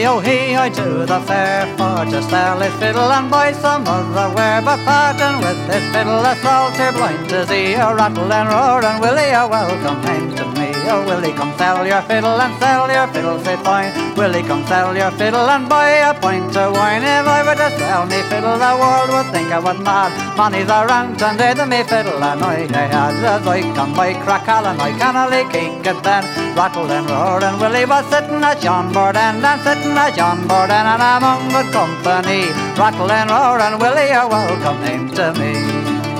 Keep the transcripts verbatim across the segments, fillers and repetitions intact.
Willie, oh he, I to the fair for to sell his fiddle and buy some other wear. But parting with his fiddle, a salter blind to see, a rattle and roar, and Willie, a welcome home to me. Oh Willie, come sell your fiddle and sell your fiddle, say fine. Willie, come sell your fiddle and buy a pint of wine. If I were to sell me fiddle, the world would think I was mad. Money's around and they the me fiddle, and I had as I come by Crackall, and I canna lay cake at then. Rattle and roar, and Willie was sitting at John Borden, and sitting at John Borden, and among good company. Rattle and roar, and Willie, a welcome name to me.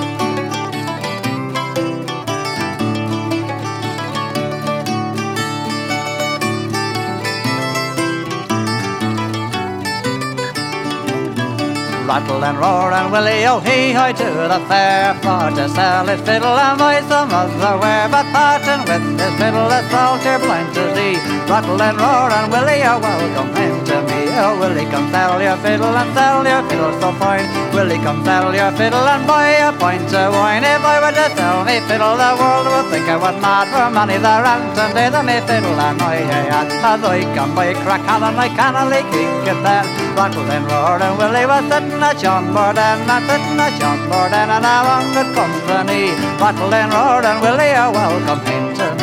Rattle and roar, and Willie, oh he, hie to the fair for to sell his fiddle and buy some other wear. But parting with his fiddle, a salter blind to see. Rattle and roar, and Willie, oh welcome him to me. Oh Willie, come sell your fiddle and sell your fiddle so fine. Willie, come sell your fiddle and buy a pint of wine. If I were to sell me fiddle, the world would think I was mad. For money the rant and they the me fiddle, and I had as I come by Crackall, and I canna lay cake at that. Rattle and roar, and Willie was sitting at John Borden, and sitting at John Borden, and among good company. Rattle and roar, and Willie, a welcome home to